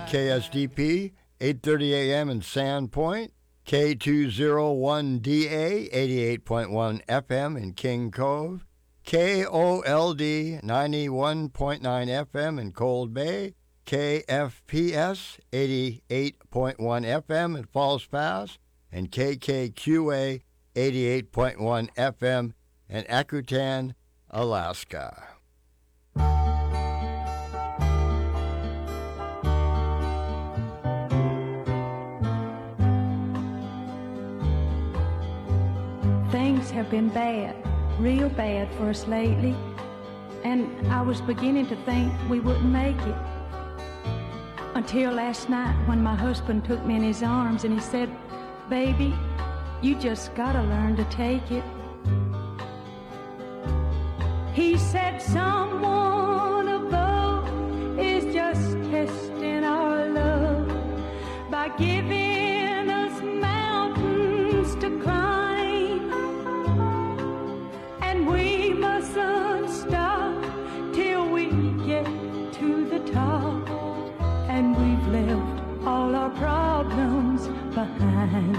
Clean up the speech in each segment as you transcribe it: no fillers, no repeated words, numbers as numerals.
KSDP, 8:30 a.m. in Sandpoint, K201DA, 88.1 FM in King Cove, KOLD, 91.9 FM in Cold Bay, KFPS, 88.1 FM in Falls Pass, and KKQA, 88.1 FM in Akutan, Alaska. Things have been bad, real bad for us lately, and I was beginning to think we wouldn't make it. Until last night when my husband took me in his arms and he said, "Baby, you just gotta learn to take it." He said, "Someone above is just testing our love by giving us mountains to climb, and we mustn't stop till we get to the top, and we've left all our problems behind."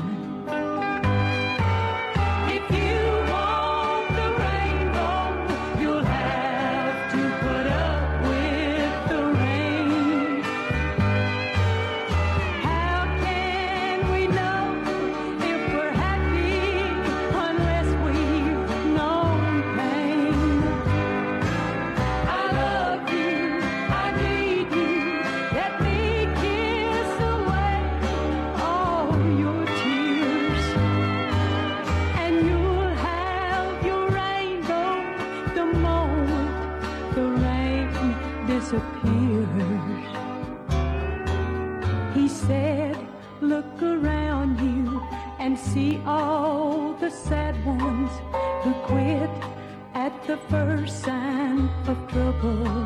He said, "Look around you and see all the sad ones who quit at the first sign of trouble.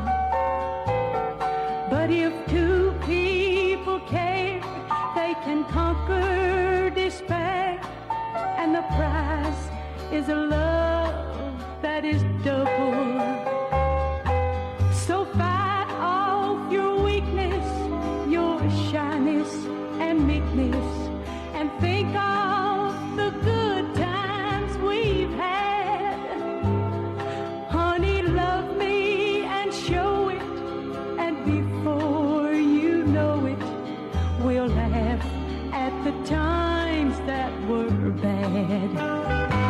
But if two people care, they can conquer despair, and the prize is a love that is double. So fight off your weakness, your shyness and meekness, and think of the good times we've had. Honey, love me and show it, and before you know it, we'll laugh at the times that were bad."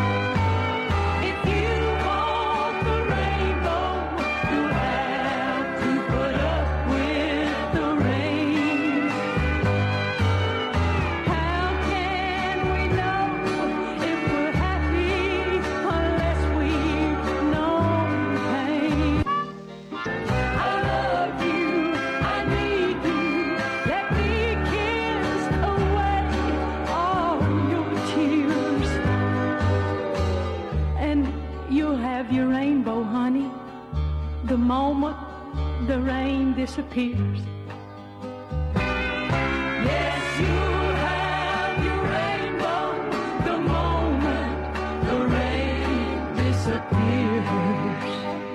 Your rainbow, honey, the moment the rain disappears. Yes, you'll have your rainbow the moment the rain disappears.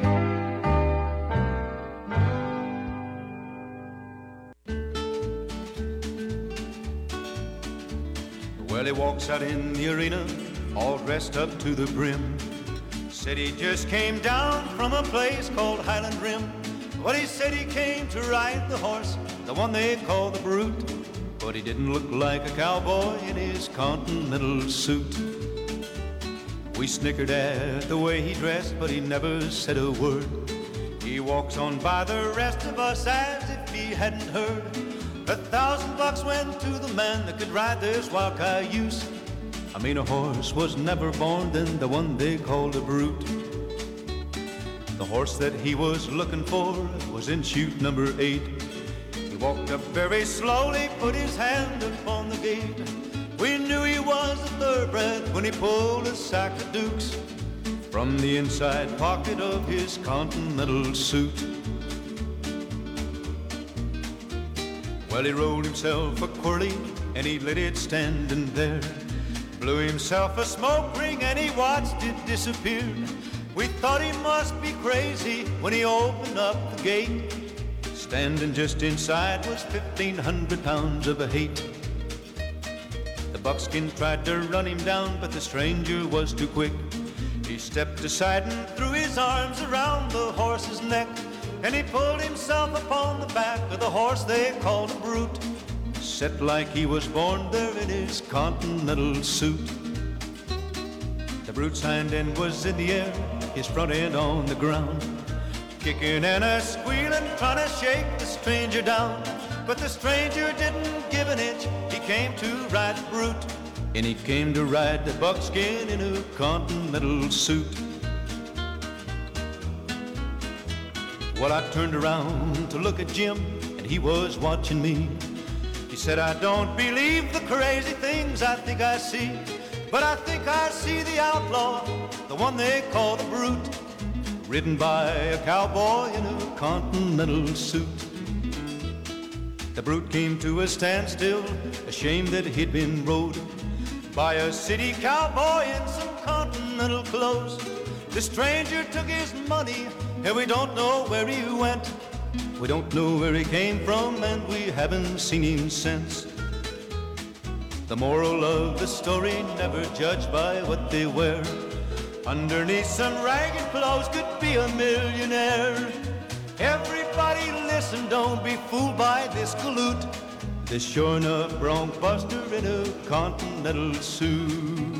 Well, he walks out in the arena, all dressed up to the brim. Said he just came down from a place called Highland Rim. Well, he said he came to ride the horse, the one they call the Brute. But he didn't look like a cowboy in his continental suit. We snickered at the way he dressed, but he never said a word. He walks on by the rest of us as if he hadn't heard. $1,000 went to the man that could ride this wild cayuse. I mean, a horse was never born than the one they called a Brute. The horse that he was looking for was in chute number 8. He walked up very slowly, put his hand upon the gate. We knew he was a thoroughbred when he pulled a sack of dukes from the inside pocket of his continental suit. Well, he rolled himself a quirly and he lit it standing there. Blew himself a smoke ring and he watched it disappear. We thought he must be crazy when he opened up the gate. Standing just inside was 1,500 pounds of hate. The buckskin tried to run him down, but the stranger was too quick. He stepped aside and threw his arms around the horse's neck, and he pulled himself upon the back of the horse they called a brute, set like he was born there in his continental suit. The brute's hind end was in the air, his front end on the ground, kicking and a-squealing, trying to shake the stranger down. But the stranger didn't give an inch. He came to ride the brute, and he came to ride the buckskin in a continental suit. Well, I turned around to look at Jim, and he was watching me. He said, I don't believe the crazy things I think I see, but I think I see the outlaw, the one they call the brute, ridden by a cowboy in a continental suit. The brute came to a standstill, ashamed that he'd been rode by a city cowboy in some continental clothes. The stranger took his money, and we don't know where he went. We don't know where he came from, and we haven't seen him since. The moral of the story, never judge by what they wear. Underneath some ragged clothes could be a millionaire. Everybody listen, don't be fooled by this galoot, this sure enough bronc buster in a continental suit.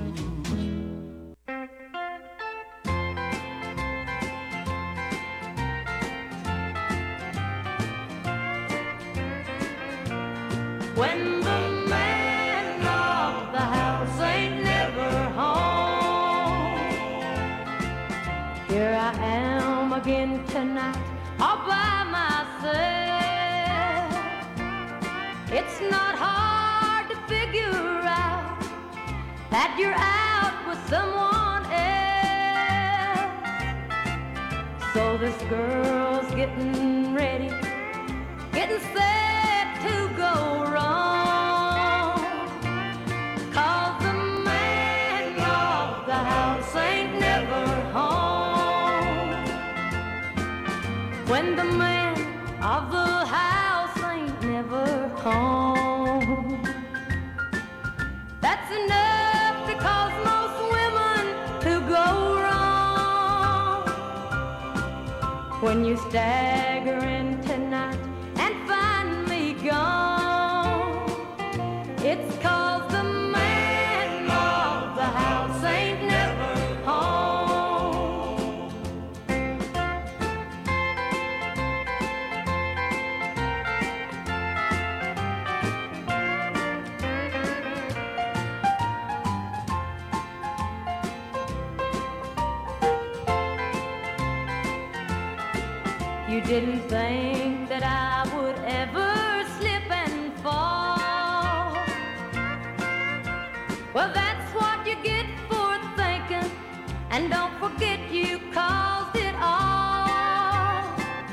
When the man of the house ain't never home, here I am again tonight, all by myself. It's not hard to figure out that you're out with someone else. So this girl's getting ready, getting set to go wrong, 'cause the man of the house ain't never home. When the man of the house ain't never home, that's enough to cause most women to go wrong. When you stagger in tonight and find me gone, it's 'cause the man of the house ain't never home. You didn't think that I would ever slip and fall. Well, that's what you get for thinking, and don't forget you caused it all.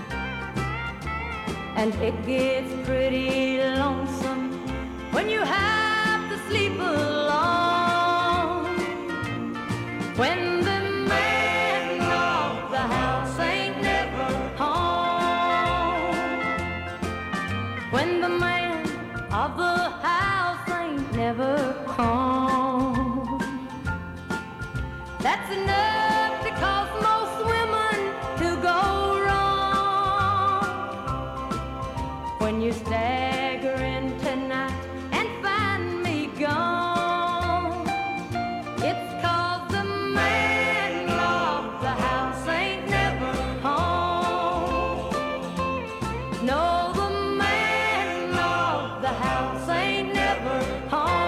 And it gets pretty lonesome when you have to sleep alone. When the man of the house ain't never home, when the man of the house ain't never home, that's enough to cause most women to go wrong. When you stagger in tonight and find me gone, it's 'cause the man of the house ain't never home. No, the man of the house ain't never home.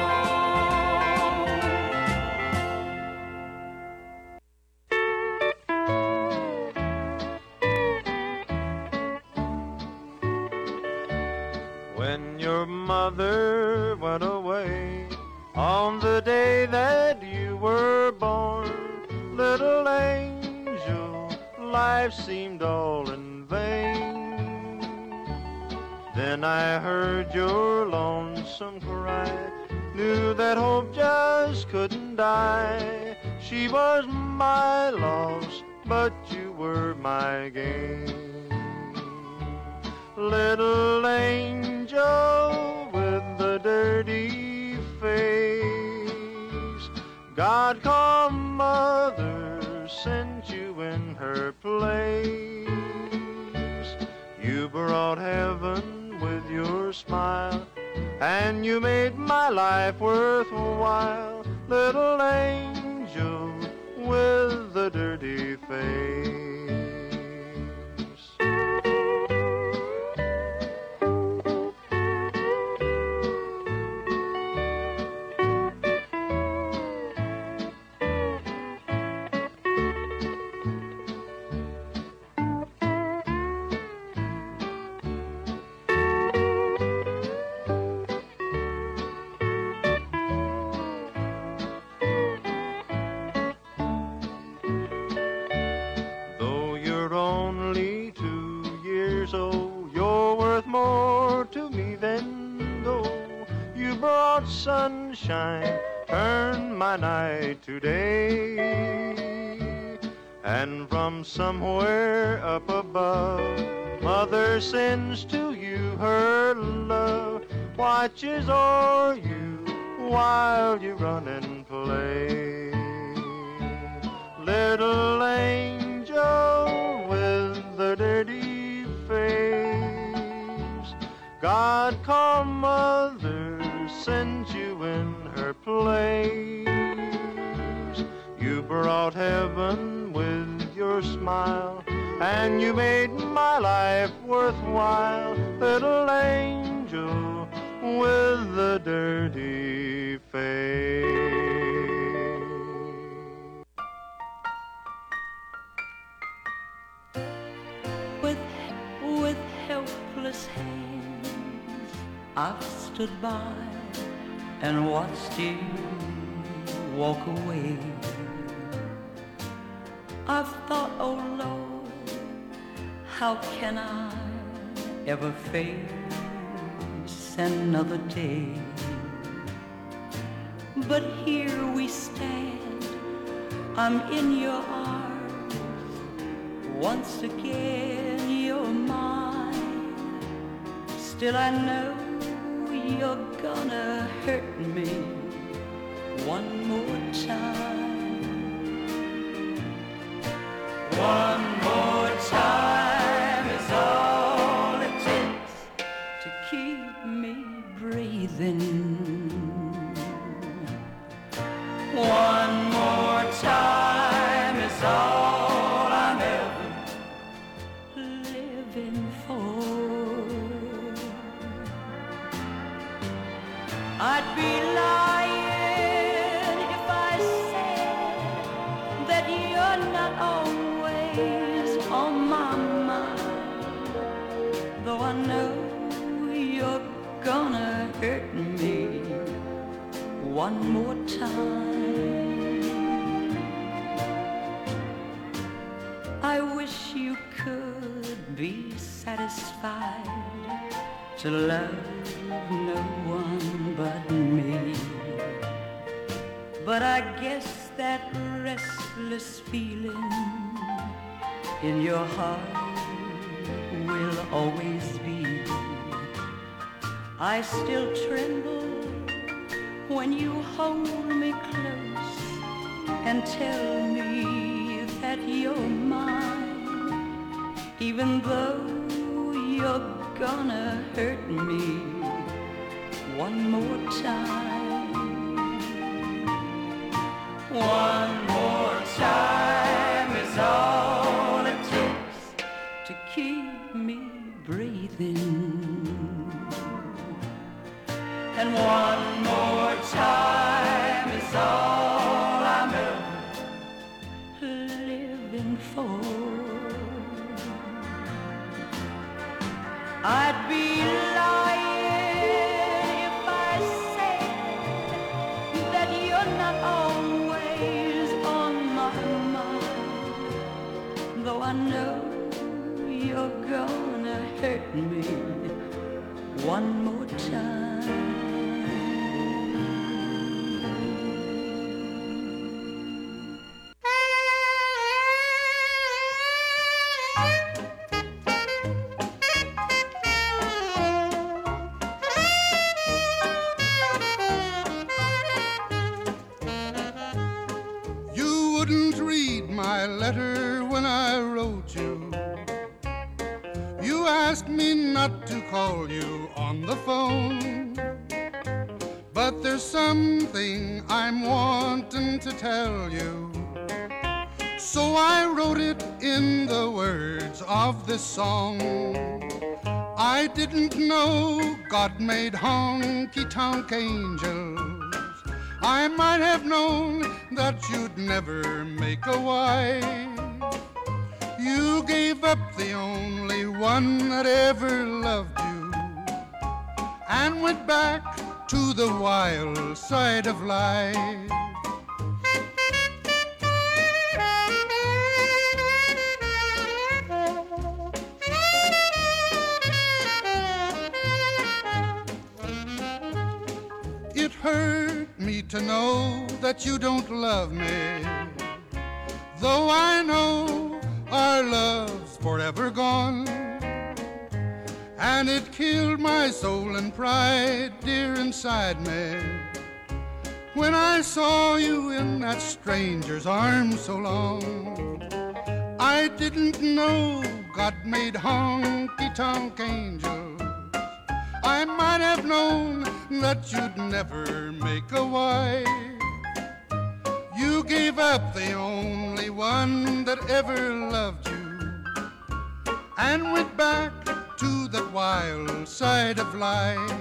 When your mother went away on the day that you were born, little angel, life seemed all in vain. Then I heard your lonesome cry, knew that hope just couldn't die. She was my loss, but you were my gain. little angel with the dirty face. God come mother sent you in her place. You brought heaven with your smile, and you made my life worthwhile. Little angel with the dirty face. Sunshine, turn my night to day. And from somewhere up above, Mother sends to you her love, watches o'er you while you run and play. Little angel with the dirty face, God come Mother send you in her place. You brought heaven with your smile, and you made my life worthwhile. Little angel with the dirty face. With helpless hands I've stood by and watched you walk away. I've thought, oh Lord, how can I ever face another day? But here we stand, I'm in your arms, once again you're mine. Still I know you're gonna hurt me one more time. One more time is all it takes to keep me breathing. One more time is all I'm ever living for. I'd be lying if I said that you're not always on my mind, though I know you're gonna hurt me one more time. I wish you could be satisfied to love no one but me, but I guess that restless feeling in your heart will always be. I still tremble when you hold me close and tell me that you're mine, even though you're gonna hurt me one more time. One more time is all it takes to keep me breathing. And one more time is all I'm ever living for. I'd be lying if I said that you're not always on my mind, though I know you're gonna hurt me one more time. my letter when I wrote you. You asked me not to call you on the phone, but there's something I'm wanting to tell you. So I wrote it in the words of this song. I didn't know God made honky-tonk angels. I might have known that you'd never make a wife. You gave up the only one that ever loved you and went back to the wild side of life. It hurt me to know that you don't love me, though I know our love's forever gone. And it killed my soul and pride, dear, inside me, when I saw you in that stranger's arms so long. I didn't know God made honky-tonk angels. I might have known that you'd never make a wife. You gave up the only one that ever loved you and went back to the wild side of life.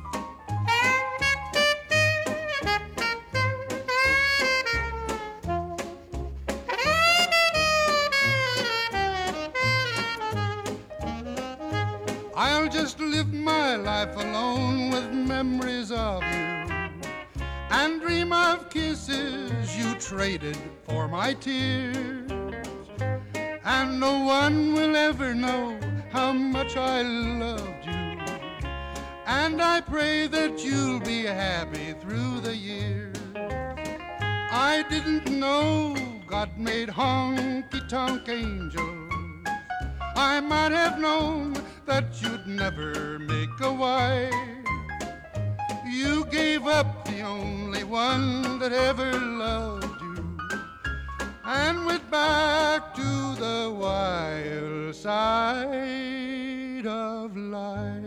I'll just live my life alone with memories of you and dream of kisses you traded for my tears. And no one will ever know how much I loved you, and I pray that you'll be happy through the years. I didn't know God made honky-tonk angels. I might have known that you'd never make a wife. You gave up the only one that ever loved you and went back to the wild side of life.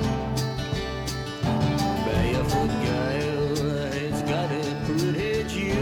Barefoot girl has got a pretty chin.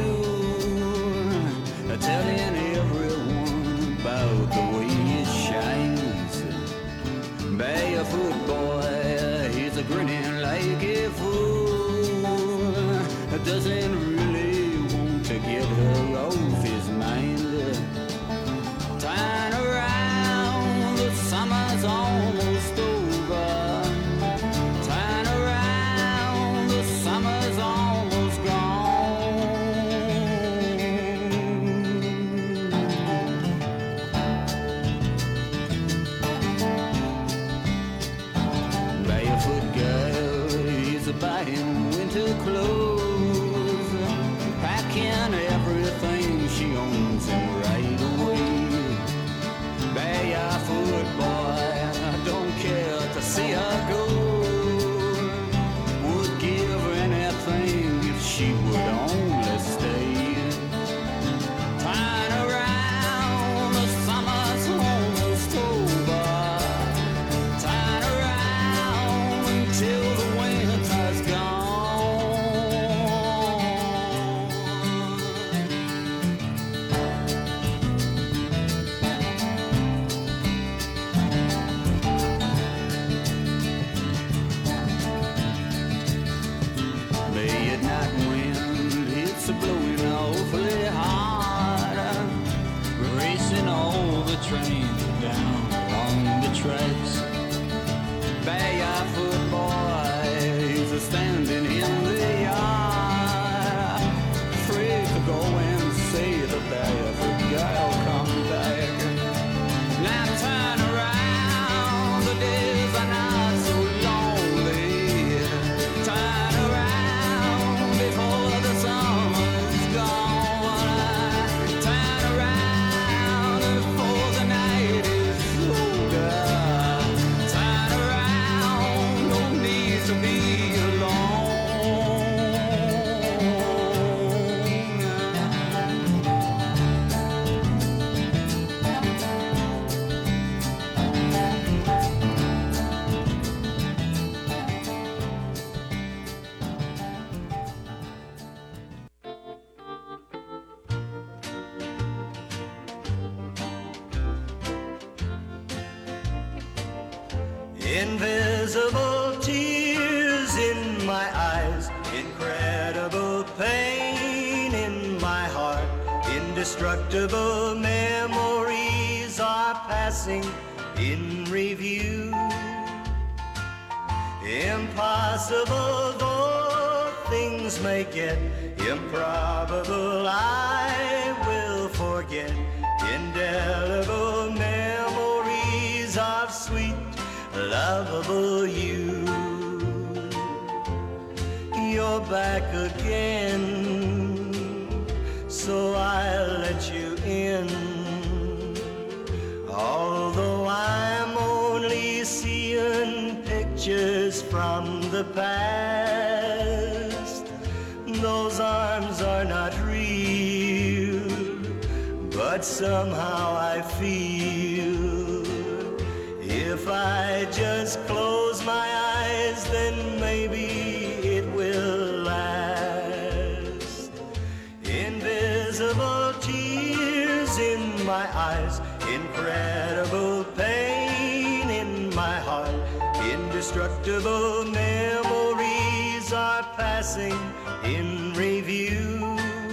Invisible tears in my eyes, incredible pain in my heart, indestructible memories are passing in review. Impossible though things may get, improbable I will forget. Indelible memories of sweet, lovable you. You're back again, so I'll let you in. Although I'm only seeing pictures from the past, those arms are not real, but somehow I feel if I just close my eyes, then maybe it will last. Invisible tears in my eyes, incredible pain in my heart, indestructible memories are passing in review.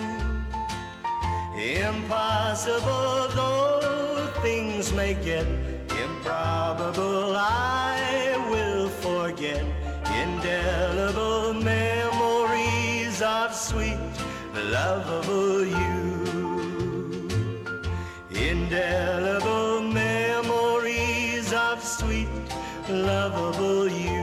Impossible though things may get, improbable I will forget. Indelible memories of sweet, lovable you. Indelible memories of sweet, lovable you.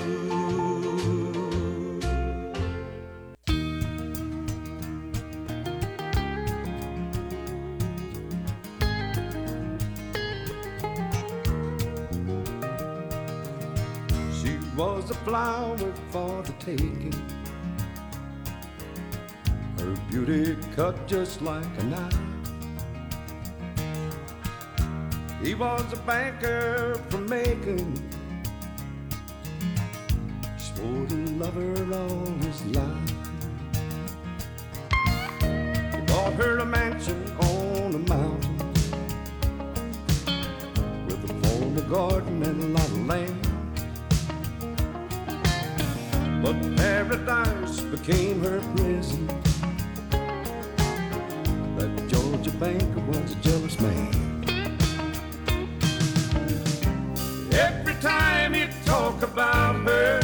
Was a flower for the taking, her beauty cut just like a knife. He was a banker from Macon, swore to love her all his life. He bought her a mansion on a mountain with a formal garden and a lot of land. But paradise became her prison. That Georgia banker was a jealous man. Every time he'd talk about her,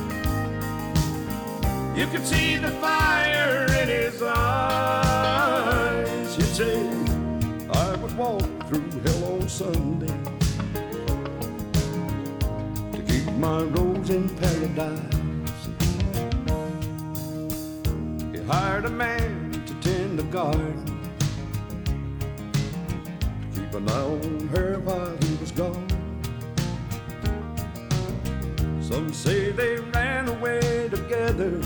you could see the fire in his eyes. He'd say, I would walk through hell on Sunday to keep my rose in paradise. Hired a man to tend the garden, to keep an eye on her while he was gone. Some say they ran away together,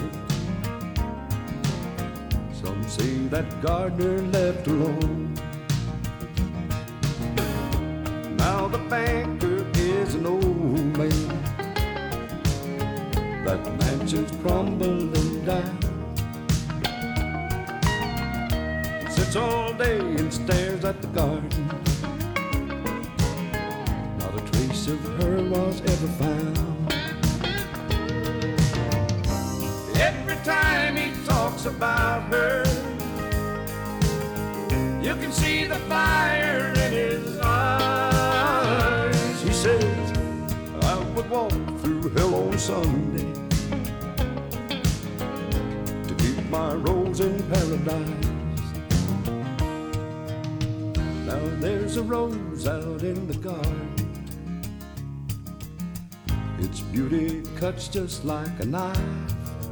some say that gardener left alone. Now the banker is an old man, that mansion's crumbling down. Sits all day and stares at the garden. Not a trace of her was ever found. Every time he talks about her, you can see the fire in his eyes. He says, I would walk through hell on Sunday to keep my rose in paradise. Now there's a rose out in the garden, its beauty cuts just like a knife.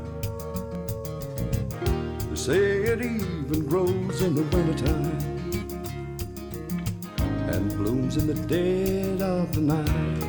They say it even grows in the wintertime and blooms in the dead of the night.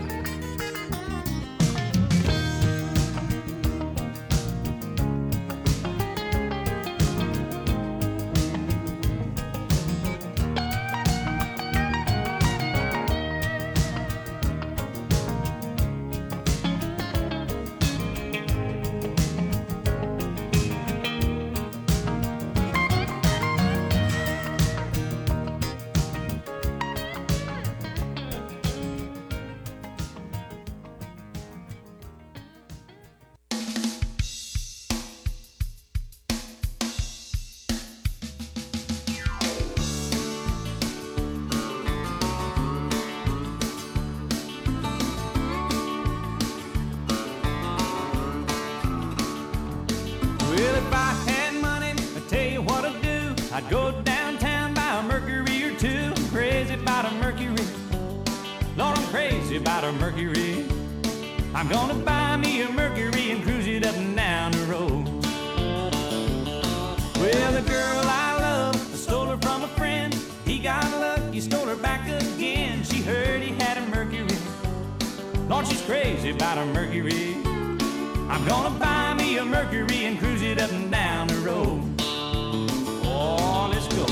I'd go downtown, buy a Mercury or two. I'm crazy about a Mercury. Lord, I'm crazy about a Mercury. I'm gonna buy me a Mercury and cruise it up and down the road. Well, the girl I love, I stole her from a friend. He got lucky, stole her back again. She heard he had a Mercury. Lord, she's crazy about a Mercury. I'm gonna buy me a Mercury and cruise it up and down the road. Oh, let's go.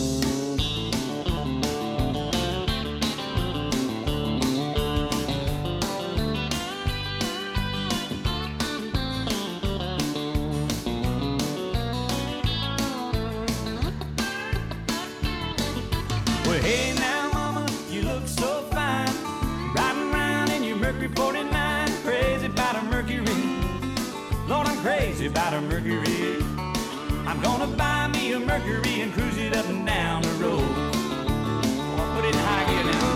Well, hey now, mama, you look so fine, riding around in your Mercury 49, crazy about a Mercury. Lord, I'm crazy about a Mercury. I'm gonna buy me a Mercury and cruise it up and down the road. Oh, put it in high gear now.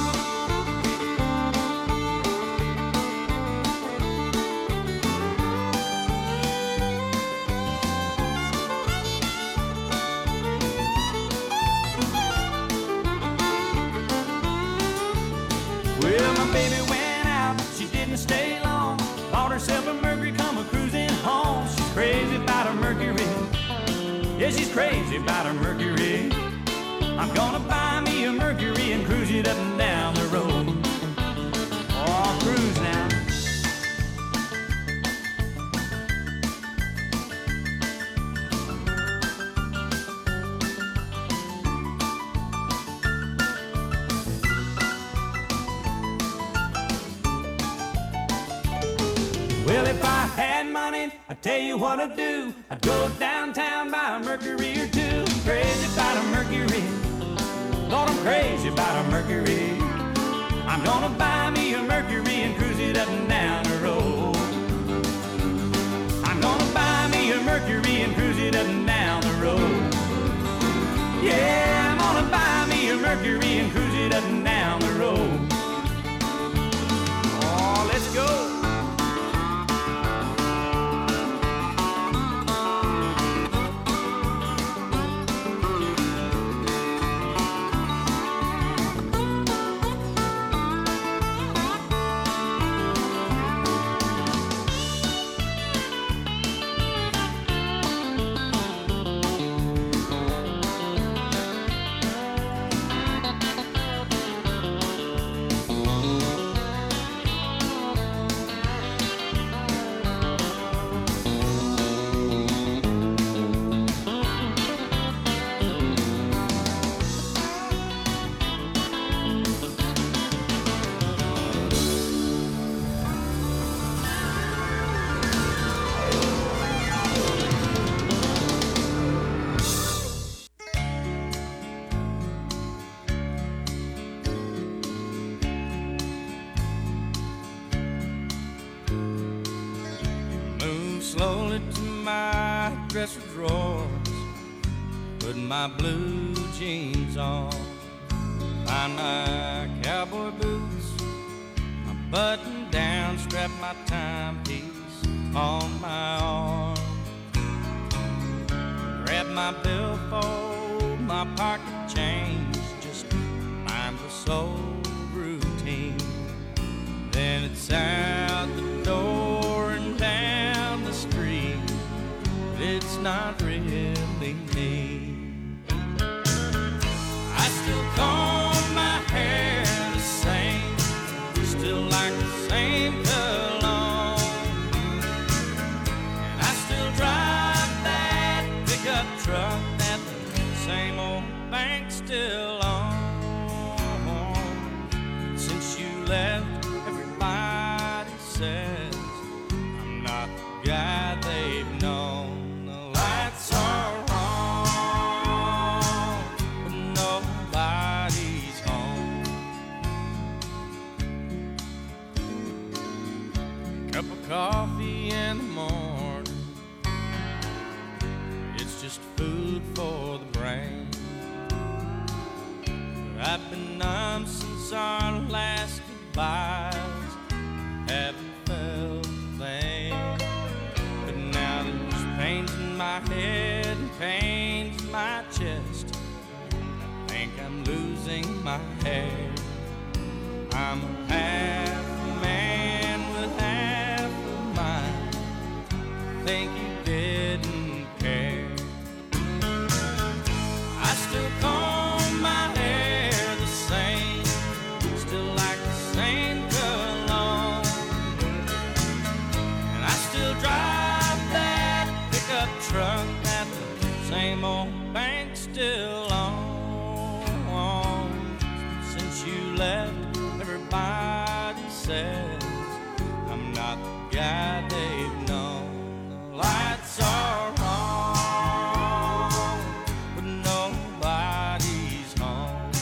Well, my baby went out, she didn't stay long. Bought herself a Mercury, come a cruising home. She's crazy about a Mercury. Yeah, she's crazy about a Mercury. I'm gonna buy me a Mercury and cruise it up and down the road. Oh, cruise now. Well, if I had money, I'd tell you what I'd do. I'd go downtown, buy a Mercury or two. I'm crazy about a Mercury. Lord, I'm crazy about a Mercury. I'm gonna buy me a Mercury and cruise it up and down the road. I'm gonna buy me a Mercury and cruise it up and down the road. Yeah, I'm gonna buy me a Mercury and cruise it up and down the road. Oh, let's go. Slowly to my dresser drawers, put my blue jeans on, find my cowboy boots, my button down, strap my timepiece on my arm, grab my billfold, my pocket change, just mindless old routine. Then it's out the door and down the street, but it's not really me. I still comb my hair the same, still like the same cologne, and I still drive that pickup truck that the same old bank still owns. Since you left, everybody says I'm not the guy they've known. The lights are on, but nobody's home. Cup of coffee in the morning, it's just food for the brain. But I've been numb since our last goodbyes, haven't felt a thing. But now there's pains in my head and pains in my my chest. I think I'm losing my hair. I'm a half man with half a mind. Think you didn't care. I still comb my hair the same, still like the same cologne, and I still drive that pickup truck that the same old bank still owns. Since you left, everybody says I'm not the guy they've known. The lights are on, but nobody's home.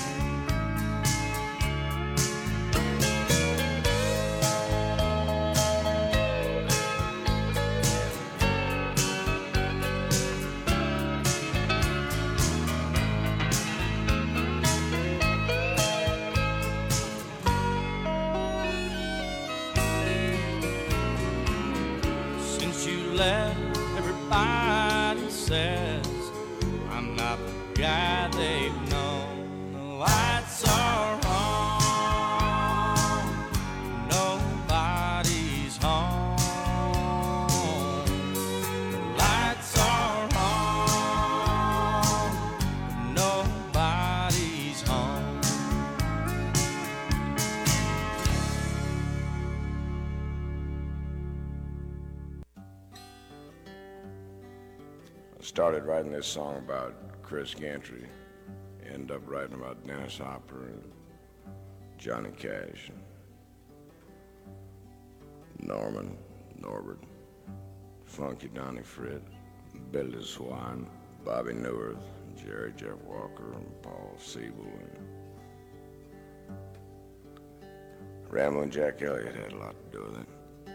Since you left, everybody says I'm not the guy they've known. The lights are on, nobody's home. The lights are on, nobody's home. I started writing this song about Chris Gantry. Ended up writing about Dennis Hopper and Johnny Cash, and Norman, Norbert, Funky Donnie Fritz, Billy Swan, Bobby Newirth, Jerry Jeff Walker, and Paul Siebel. And Ramblin' Jack Elliott had a lot to do with it.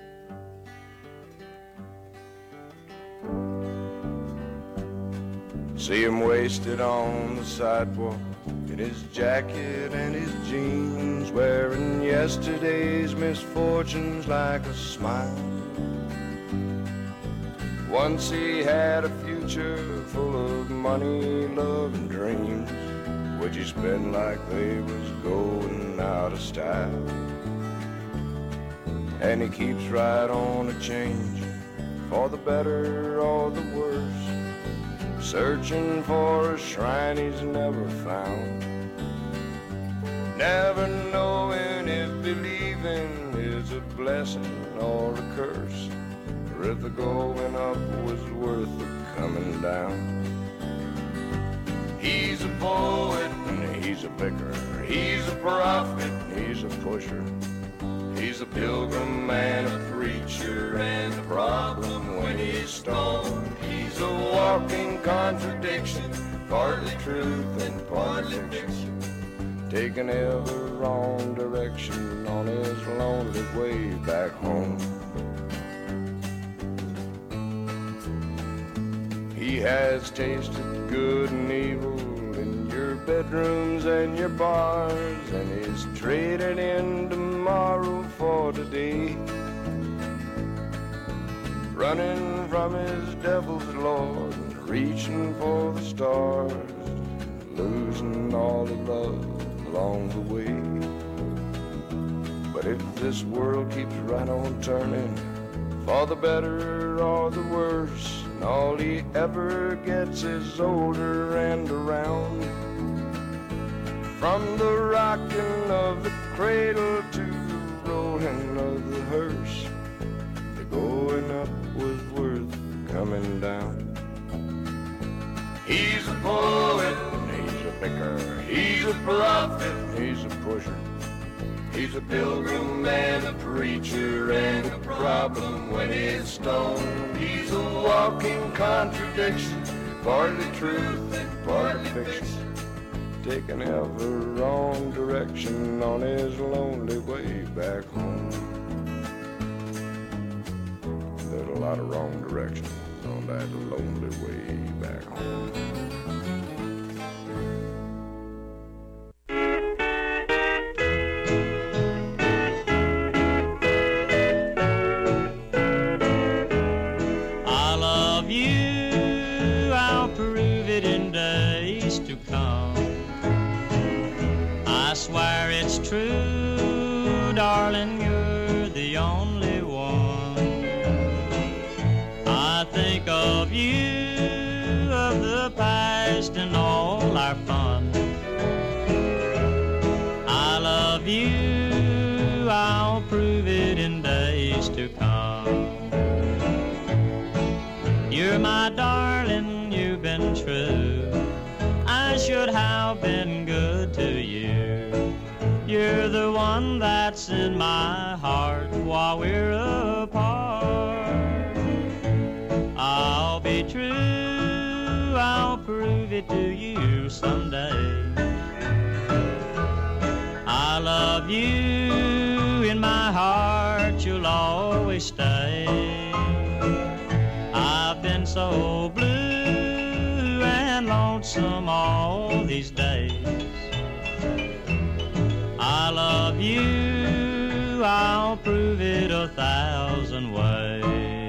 See him wasted on the sidewalk in his jacket and his jeans, wearing yesterday's misfortunes like a smile. Once he had a future full of money, love, and dreams, which he spent like they was going out of style. And he keeps right on a change, for the better or the worse, searching for a shrine he's never found, never knowing if believing is a blessing or a curse, or if the going up was worth the coming down. He's a poet and he's a vicar, he's a prophet, he's a pusher, he's a pilgrim and a preacher, and the problem when he's stoned, he's a walking contradiction, partly truth and partly fiction, taking every wrong direction on his lonely way back home. He has tasted good and evil in your bedrooms and your bars, and he's traded in tomorrow for today, running from his devil's lord, reaching for the stars, losing all he loved along the way. But if this world keeps right on turning, for the better or the worse, and all he ever gets is older and around, from the rocking of the cradle to the rolling of the hearse, the going up was worth coming down. He's a poet, he's a vicar, he's a prophet, he's a pusher, he's a pilgrim and a preacher, and a problem when he's stoned, he's a walking contradiction, partly truth and partly fiction, taking every wrong direction on his lonely way back home. There's a lot of wrong directions on that lonely way back home. I love you, I'll prove it in day. days to come. I swear it's true, darling, you're the only one. I think of you, of the past and all our fun. I love you, I'll prove it in days to come. You're my darling, you've been true. I should have been good to you. You're the one that's in my heart while we're apart. I'll be true, I'll prove it to you someday. I love you, in my heart you'll always stay. I've been so blue and lonesome all these days. I love you, I'll prove it 1,000 ways.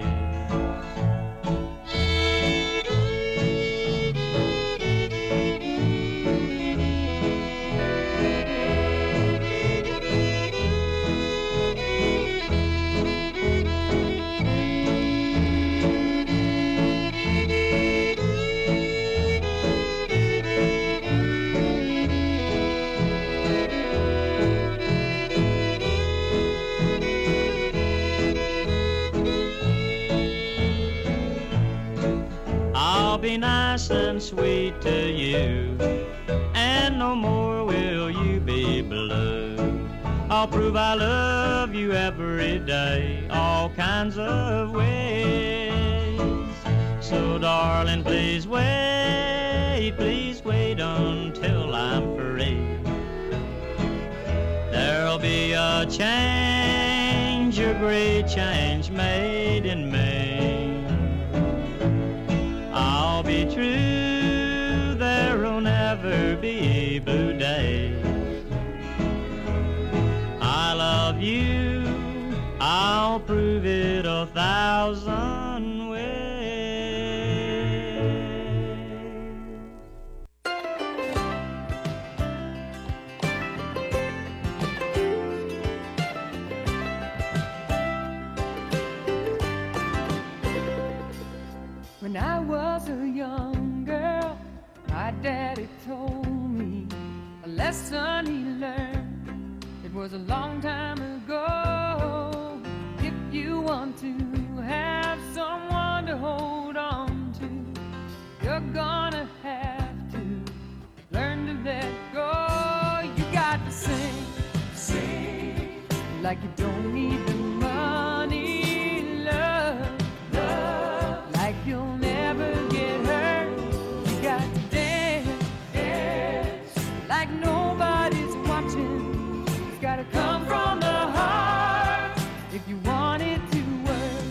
Be nice and sweet to you, and no more will you be blue. I'll prove I love you every day, all kinds of ways. So darling, please wait until I'm free. There'll be a change, a great change made in me. I'll be true, there'll never be blue days. I love you, I'll prove it 1,000 ways. When I was a young girl, my daddy told me a lesson he learned. It was a long time ago. If you want to have someone to hold on to, you're gonna have to learn to let go. You got to sing like you don't need the money, love like you'll never get hurt. You got to dance like nobody's watching. It's gotta come from the heart if you want it to work.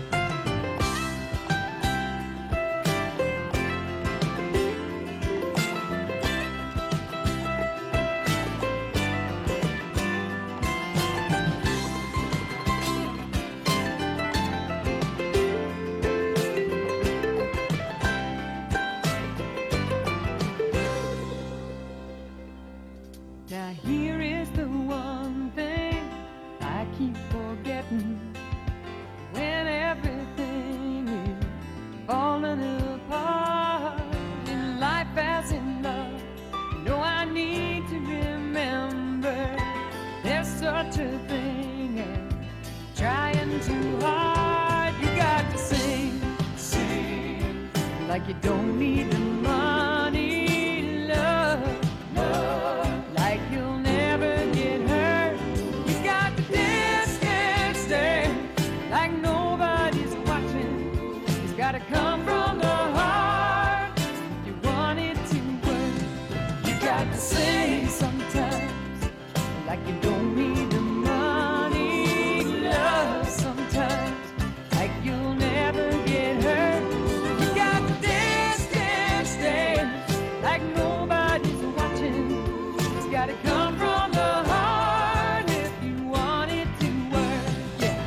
Now here is the one thing I keep forgetting. When everything is falling apart in life as in love, you know I need to remember there's such a thing as trying too hard. You got to sing like you don't need the money, love like you'll never get hurt. You got to dance like nobody's watching. It's gotta come from the heart if you want it to work. You got to sing sometimes like you don't need the money, love sometimes like you'll never get hurt. You got to dance like nobody's watching. It's gotta come from the heart if you want it to work. Yeah.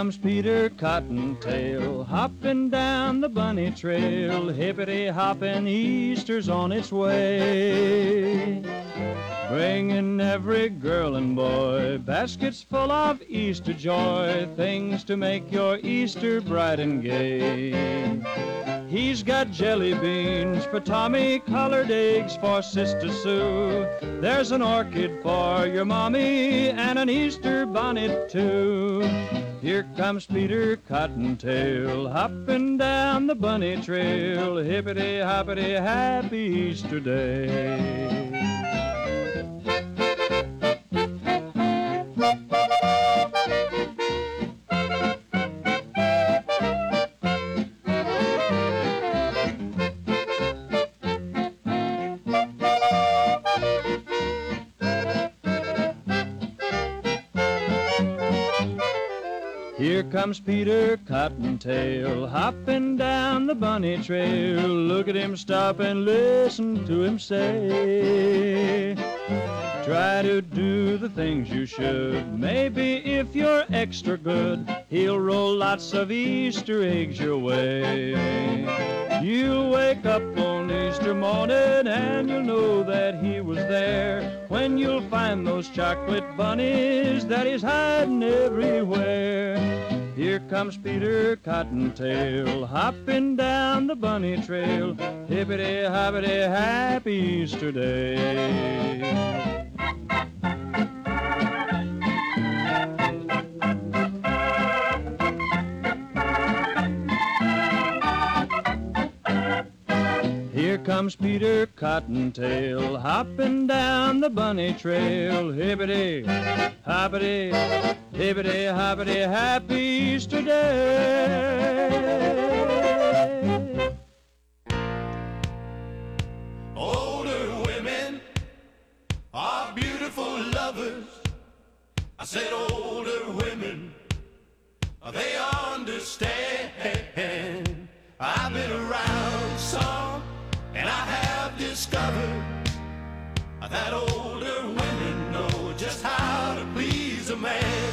comes Peter Cottontail, hopping down the bunny trail, hippity-hopping, Easter's on its way. Bringing every girl and boy baskets full of Easter joy, things to make your Easter bright and gay. He's got jelly beans for Tommy, colored eggs for Sister Sue. There's an orchid for your mommy and an Easter bonnet too. Here comes Peter Cottontail, hopping down the bunny trail, hippity-hoppity, happy Easter day. Here comes Peter Cottontail, hopping down the bunny trail. Look at him stop and listen to him say, try to do the things you should. Maybe if you're extra good, he'll roll lots of Easter eggs your way. You'll wake up on Easter morning and you'll know that he was there, when you'll find those chocolate bunnies that he's hiding everywhere. Here comes Peter Cottontail, hopping down the bunny trail, hippity-hoppity, happy Easter day. Here comes Peter Cottontail, hopping down the bunny trail, hippity-hoppity, hippity-hoppity, happy Easter day. Older women are beautiful lovers. I said older women, they understand. I've been around some, and I have discovered that older women know just how to please a man.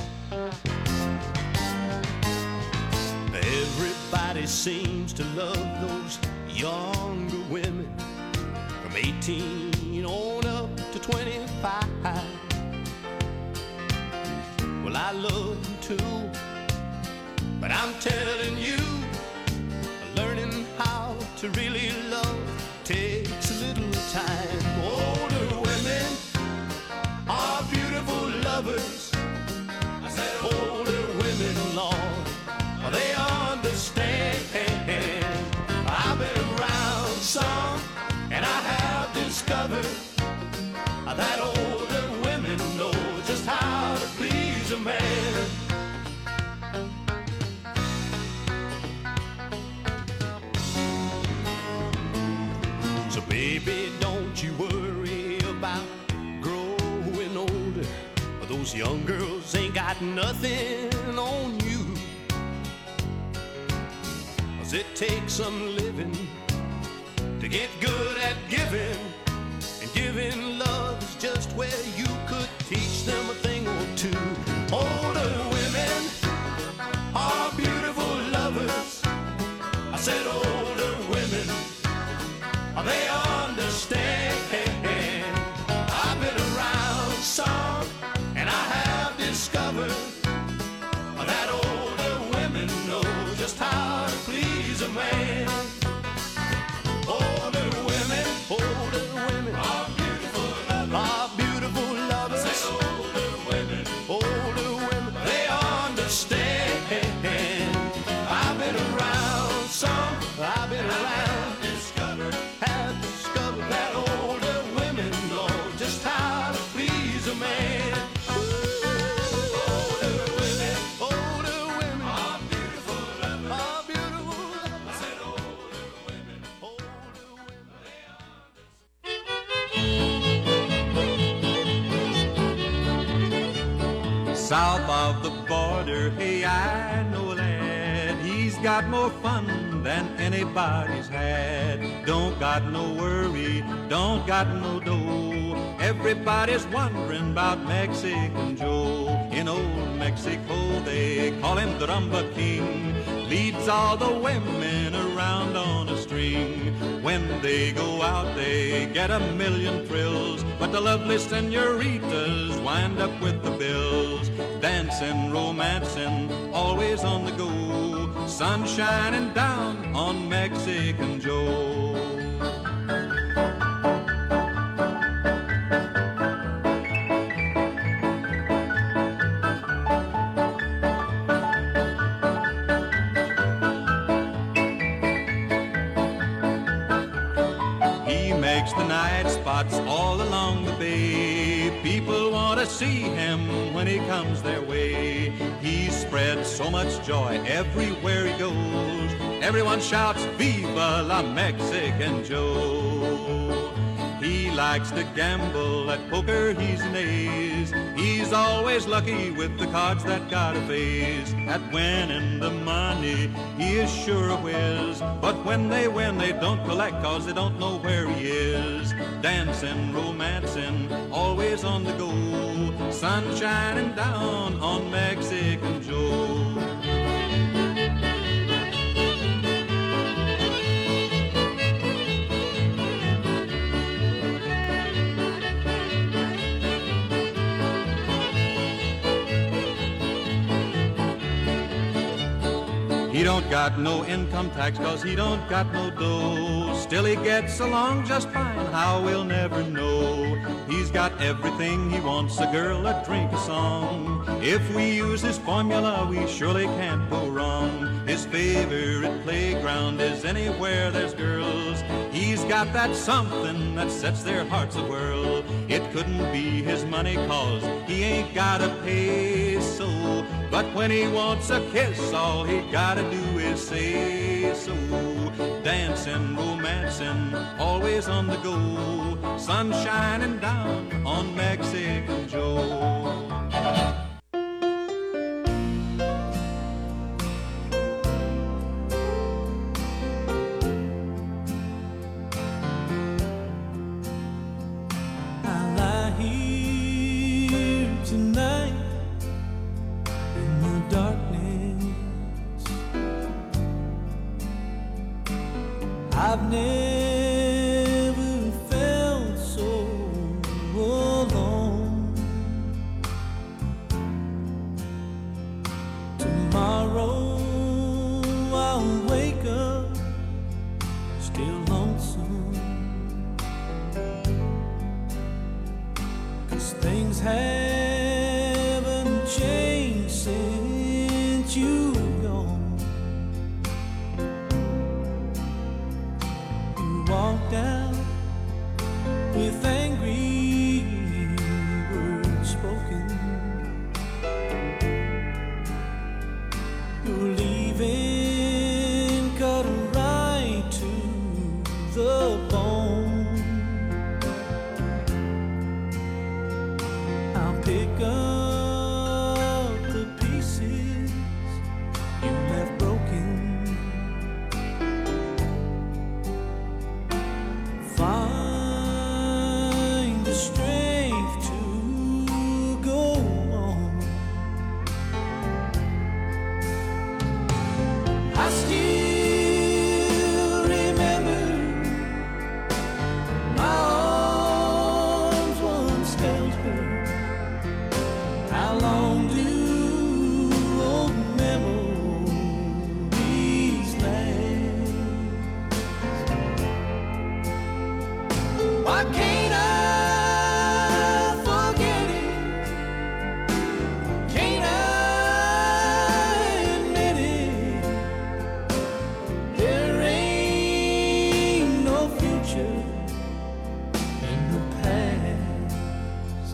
Everybody seems to love those younger women from 18 on up to 25. Well, I love them too, but I'm telling you, learning how to really love takes a little time. Older women are beautiful lovers. I said older women, Lord, they understand. I've been around some, and I have discovered that older women know just how to please a man. So baby, don't you worry about growing older. Those young girls ain't got nothing on you. 'Cause it takes some living to get good at giving. And giving love is just where you could teach them a thing or two. Older women are beautiful lovers. I said older women, they understand. I've been around some, and I have discovered that older women know just how to please a man. Older women are beautiful lovers. I said older women, they understand. I've been around some, I've been around. Have discovered that older women know just how to please a man. Older women are beautiful lovers. Are beautiful lovers. I said older women, South of the border, hey, I know a lad. He's got more fun than anybody's had. Don't got no worry, don't got no dough. Everybody's wondering about Mexican Joe. In old Mexico they call him the Rumba King. Leads all the women around on a string. When they go out they get a million thrills, but the lovely senoritas wind up with the bills. Dancing, romancing, always on the go. Sun shining down on Mexican Joe. The night spots all along the bay. People want to see him when he comes their way. He spreads so much joy everywhere he goes. Everyone shouts, Viva la Mexican Joe. He likes to gamble, at poker he's an ace. He's always lucky with the cards that got a face. At winning the money, he is sure a whiz. But when they win, they don't collect, cause they don't know where he is. Dancing, romancing, always on the go. Sun shining down on Mexican Joe. He don't got no income tax cause he don't got no dough. Still he gets along just fine, how we'll never know. He's got everything he wants, a girl, a drink, a song. If we use his formula we surely can't go wrong. His favorite playground is anywhere there's girls. He's got that something that sets their hearts a-whirl. It couldn't be his money cause he ain't got a peso. But when he wants a kiss, all he gotta do is say so. Dancing, romancing, always on the go. Sun shining down on Mexican Joe. I lie here tonight in the darkness. I've never felt so alone. Tomorrow I'll wake up still lonesome, 'cause things haven't changed since you gone. You walked out with angry words spoken. You're leaving cut right to the bone. I'll pick up the pieces you left broken. Find the strength to go on. I still remember my arms once held her. How long do old memories last? Why can't I forget it? Can't I admit it? There ain't no future in the past.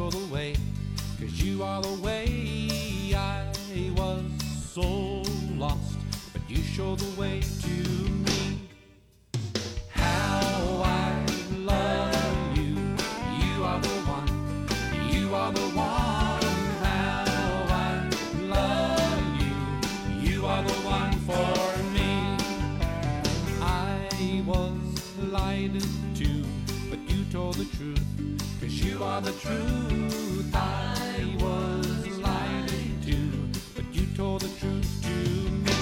show the way, 'cause you are the way. I was so lost, but you show the way to me. How I love you, you are the one, you are the one. How I love you, you are the one for me. I was lied to, but you told the truth, 'cause you are the truth. I was lied to, but you told the truth to me.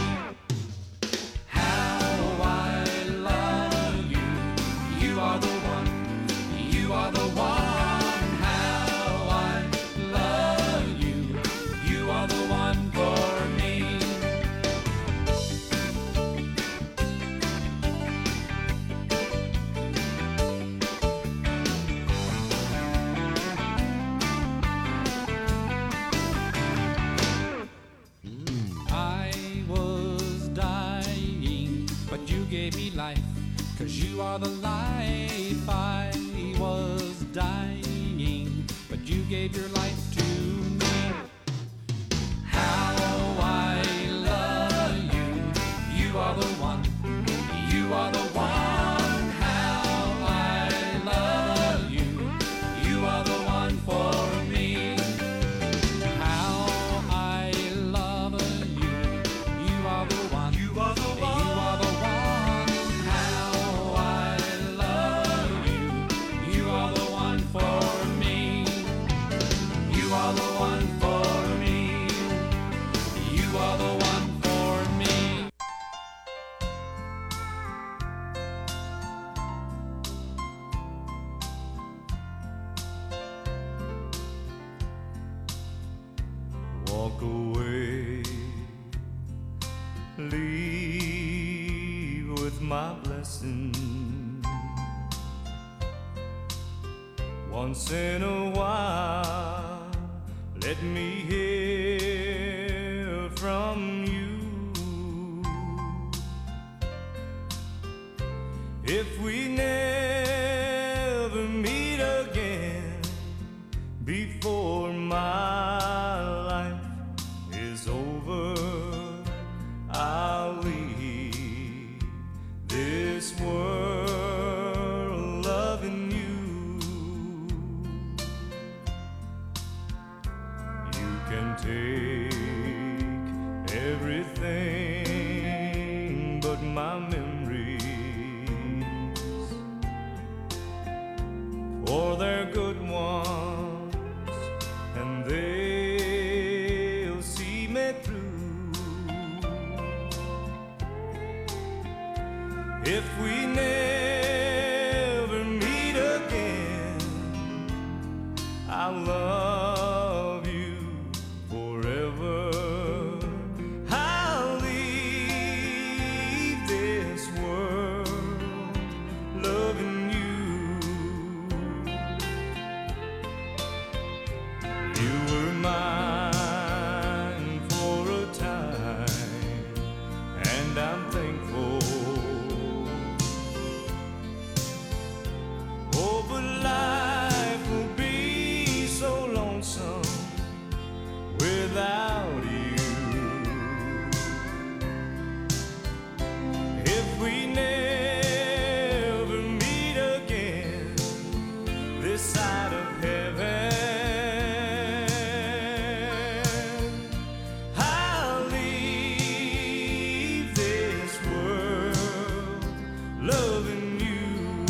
How I love you, you are the one, you are the one. How I love you, you are the one for me. I was dying, but you gave me life, 'cause you are the life. I was dying, but you gave your life to me. How I love you, you are the one, you are the one. How I love you, you are the one for me. How I love you, you are the one, you are the one, you are the one. How I love you, you are the one for me. You are the one for me. You are the one for me. Walk away, leave with my blessing. Once in a while, let me hear from you. If we never meet again before my life is over, I'll leave this world loving you. You can take everything but my memories, for they're good ones and they'll see me through. If we never meet again, I'll love you forever. I'll leave this world loving you. You were mine for a time, and I'm thankful. Oh, but life will be so lonesome without you. If we never meet again this side of heaven, I'll leave this world loving you.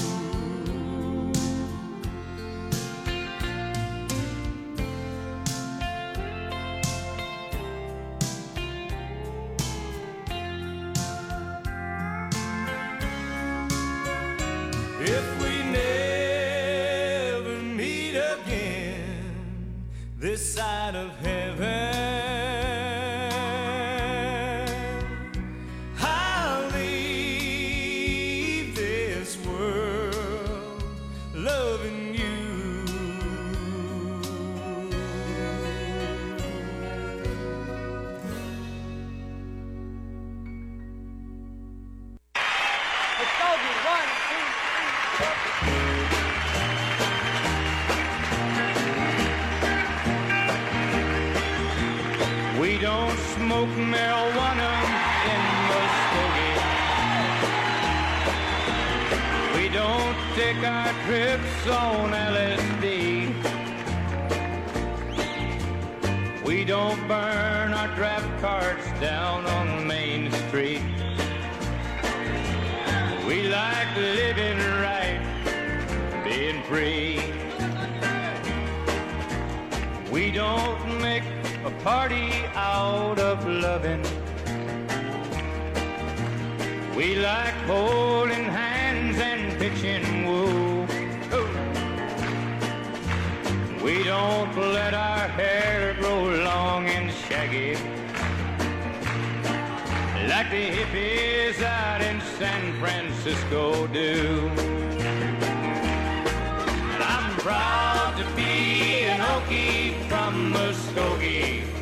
If we never meet again this side of heaven, I'll leave this world loving you. Let's go, dude. 1, 2, 3, 4. smoke marijuana in Muskogee. We don't take our trips on LSD. We don't burn our draft cards down on Main Street. We like living right, being free. We don't make a party out of loving. We like holding hands and pitching woo. We don't let our hair grow long and shaggy like the hippies out in San Francisco do. And I'm proud to be an Okie from Muskogee.